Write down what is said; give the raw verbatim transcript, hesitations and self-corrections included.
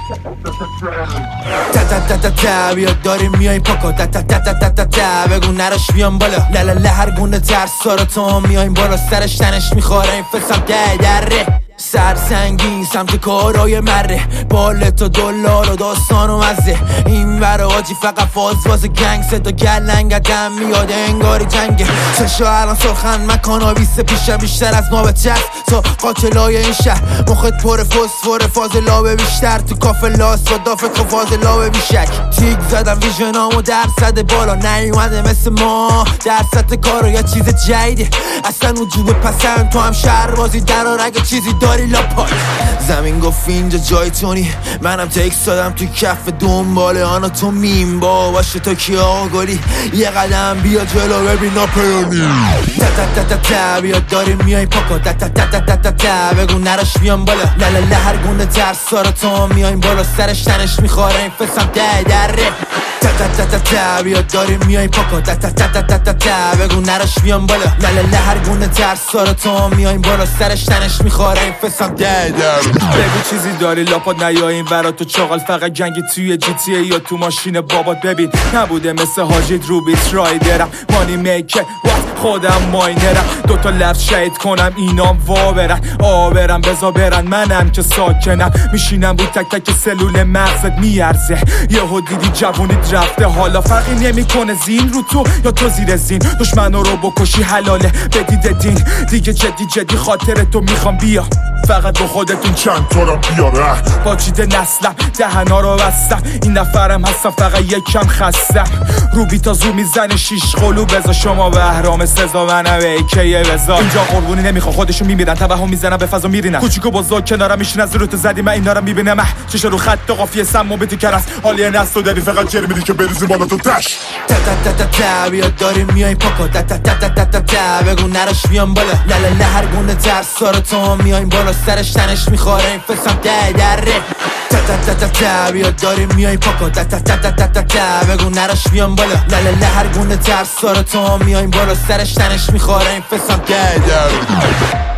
تا تا تا تا تا بیا داریم میای پاکا تا تا تا تا تا تا تا بگو نراش بیام بالا لالا لا هر گونه ترس سارا تو میایم بالا سرش تنش میخوره این فسم ده دره سر سنگین سمت کارای مره بال تا دلار و داستان و مزه این برا آجی فقط فاز واز گنگ صدا گلنگ دم میاد انگاری جنگه چشا الان سرخن مکانا بیسته پیشم بیشتر از نابت هست تا قاتلای این شهر مخت پر فسفور فاز لابه بیشتر تو کافه لاس و دافت خب فاز لابه بیشک تیک زدم ویژنامو درصد بالا نیومده مثل ما درصد کارو یا چیز جدیده اصلا وجوب پسند تو هم شهر بازی درار اگه چیزی داری لاپای زمین گفت اینجا جای تونی منم تکس دادم توی کف دنباله آنا تو میم با باشه تا کی آگالی یه قدم بیا جلو ببین ناپیانی تا تا تا تا تا بیا داریم میای پاکا تا تا تا تا تا تا تا بگو نراش بیام بالا لالا لا هر گونه ترس سارا تو میایم بالا سرش تنش میخوره این فسم ده دره تا تا تا تا تا بیا داریم میای پاکا تا تا تا تا تا تا تا بگو نراش بیام بالا لالا لا هر گونه ترس سارا تو میایم بالا سرش تنش میخوره این فسم ده دره بگو چیزی داری لاپات نیا این ورا تو چاقل فقط جنگی توی جی تی ای یا تو ماشین بابات ببین نبوده مثل حاجید رو بیت رایدرم مانی میکر وات خودم ماینرم دوتا لفظ شهید کنم اینام وا برن آبرم بزا برن منم که ساکنم میشینم رو تک تک سلول مغزت میارزه یهو دیدی جوونیت رفته حالا فرقی نمیکنه زین رو تو یا تو زیر زین دشمنو رو بکشی حلاله بدید دین دیگه جدی جدی خاطر تو میخوام بیا فقط با خودتون چند تا رو بیاره با چیده نسلم دهنا رو بستم این نفرم هستم فقط یکم خستم رو بیتا زو میزنه شیش قلو بزا شما بهرام سزا منم ایکیه بزا اینجا قربونی نمیخوا خودشو میمیرن توهم میزنن به فضا میرینن کوچیکو بزرگ کنارم میشین از رو تو زدی من اینا رو میبینم چشا رو خط قافیه سم و بیتی کرس حالی نست و داری فقط چر میدی که بریزی بالا تو تش تا تا تا تا تا بیا داریم میای پاکا تا تا تا تا تا تا تا بگو نراش بیام بالا لالا لا هر گونه ترس سارا تو میایم بالا سرش تنش میخوره این فسم ده دره تا تا تا تا تا بیا داریم میای پاکا تا تا تا تا تا تا تا بگو نراش بیام بالا لالا لا هر گونه ترس سارا تو میایم بالا سرش تنش میخوره این فسم ده دره